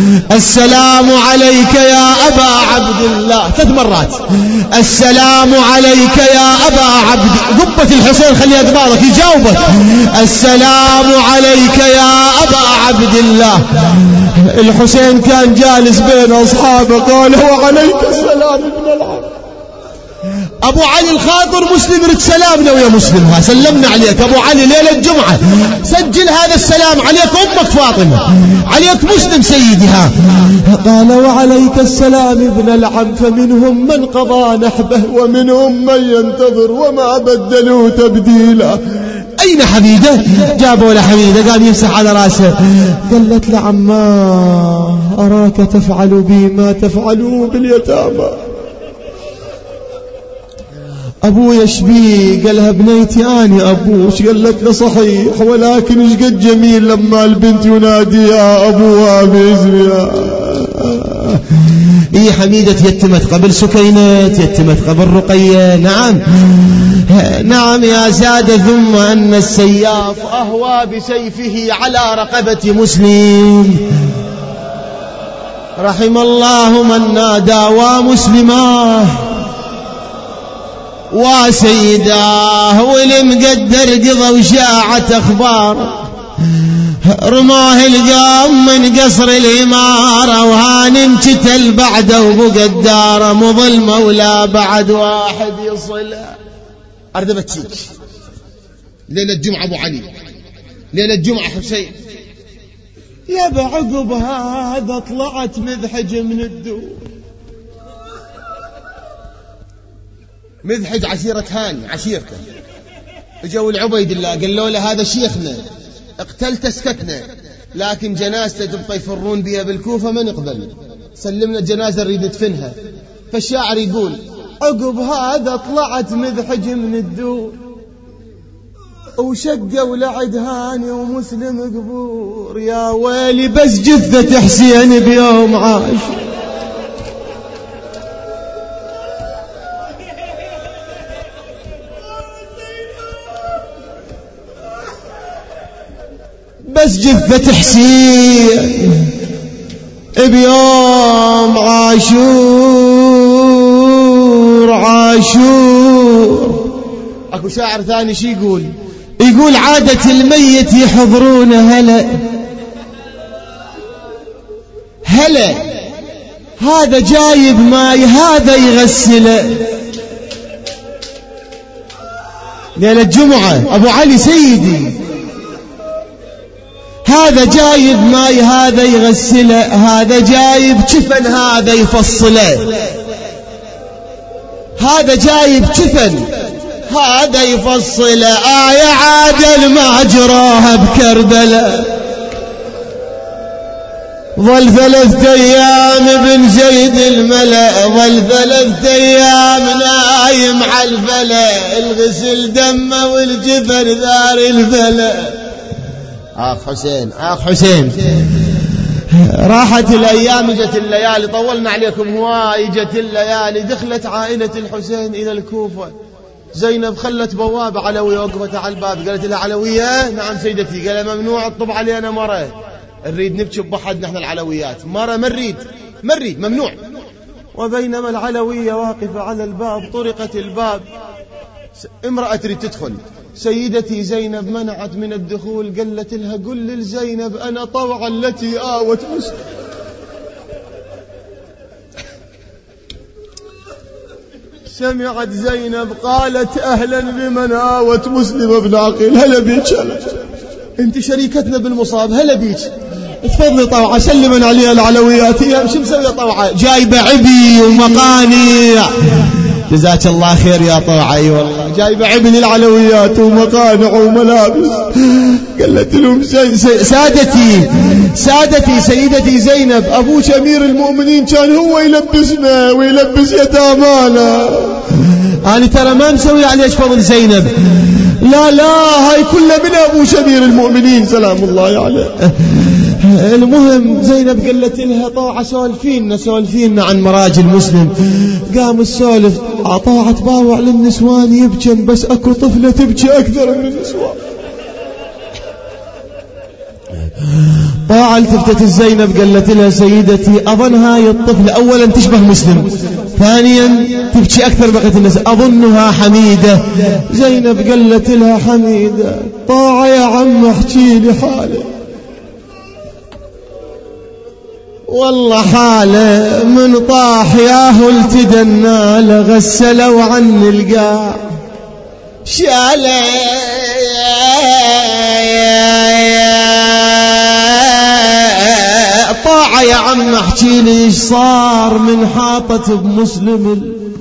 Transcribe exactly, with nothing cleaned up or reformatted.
السلام عليك يا أبا عبد الله. ثلاث مرات السلام عليك يا أبا عبد. قبة الحسين خليها قبالك يجاوبك. السلام عليك يا أبا عبد الله. الحسين كان جالس بين أصحابه قال وعليك السلام ابن العم. أبو علي الخاطر مسلم رد سلامنا ويا مسلمها سلمنا عليك أبو علي ليلة الجمعة سجل هذا السلام عليك أمك فاطمة عليك مسلم سيدها. قال وعليك السلام ابن العم فمنهم من قضى نحبه ومنهم من ينتظر وما بدلوا تبديلا. أين حميدة؟ جابوا لحميدة قال يمسح على راسه. قالت لعما أراك تفعل بي ما تفعلوا باليتامى. أبو يشبيه قالها بنيتي أنا أبوش. قالت له صحيح ولكن ايش قد جميل لما البنت ينادي يا أبوها باسمها. إيه حميدة يتمت قبل سكينة يتمت قبل رقية. نعم نعم يا سادة. ثم أن السياف أهوى بسيفه على رقبة مسلم. رحم الله من نادى ومسلماه وسيداه والمقدر قضى وشاعت أخبار. رماه القام من قصر الإمارة وهانم قتل بعده وبقداره مظل مولى بعد واحد يصل. أردبت سيك ليلة الجمعة أبو علي ليلة الجمعة حسين يا بعقب هذا طلعت مذحج من الدور. مذحج عشيرة هاني عشيرته. اجوا العبيد الله قالوا له هذا شيخنا اقتلت سكتنا لكن جنازته تبقى يفرون بها بالكوفة ما نقبل سلمنا الجنازة نريد ندفنها. فالشاعر يقول عقب هذا طلعت مذحج من الدور وشقة ولعد هاني ومسلم قبور. يا ويلي بس جثة حسين بيوم عاش. بس جثة حسين بيوم عاشور عاشور. اكو شاعر ثاني شي يقول يقول عادة الميت يحضرون هلا هلا هذا جايب ماي هذا يغسله. ليلة الجمعة أبو علي سيدي هذا جايب ماي هذا يغسله هذا جايب جفن هذا يفصله هذا جايب جفن هذا يفصله. آية عادل ما جراها بكربلاء. ظل ثلاثة أيام ابن زيد الملأ ظل ثلاثة أيام نايم على الفلا الغسل دمه والجفن ذار الفلا. آخ حسين آخ حسين. راحت الأيام جت الليالي طولنا عليكم هواي. جت الليالي دخلت عائلة الحسين إلى الكوفة. زينب خلت بوابة علوية وقفت على الباب قالت لها علوية. نعم سيدتي. قال ممنوع الطب علينا مرة نريد نبكي بحد نحن العلويات مرة ما نريد ما نريد ممنوع. وبينما العلوية واقفة على الباب طرقت الباب امرأة تريد تدخل. سيدتي زينب منعت من الدخول قالت لها قل لزينب أنا طوعا التي آوت مسلم. سمعت زينب قالت أهلا بمن آوت مسلم بن عقيل. هلا بيك انت شريكتنا بالمصاب هلا بيك تفضلي طوعة سلمن عليها العلويات. هي شو مسوية طوعة جايبة عبي ومقانع. جزاك الله خير يا طوعة. اي والله جايبة عبي العلويات ومقانع وملابس. قالت لهم سادتي سادتي سيدتي زينب أبوك أمير المؤمنين كان هو يلبسنا ويلبس يتامانا. أنا ترى ما مسوي عليش فضل زينب. لا لا هاي كلها من أبوك أمير المؤمنين سلام الله عليه. المهم زينب قالت لها طوعة سولفينا سولفينا عن مراجل مسلم. قام السولف طوعة تباوع للنسوان يبكن بس أكو طفلة تبكي أكثر من النسوان. طاعة. التفتت الزينب قالت لها سيدتي أظن هاي الطفلة أولا تشبه مسلم، ثانيا تبكي أكثر بقية الناس، أظنها حميدة. زينب قالت لها حميدة. طاعة يا عم احكي لي حالك. والله حاله من طاح ياهو التدنى لغسلوا عن القاع شاله طاعة يا عم احكي لي ايش صار من حاطت بمسلم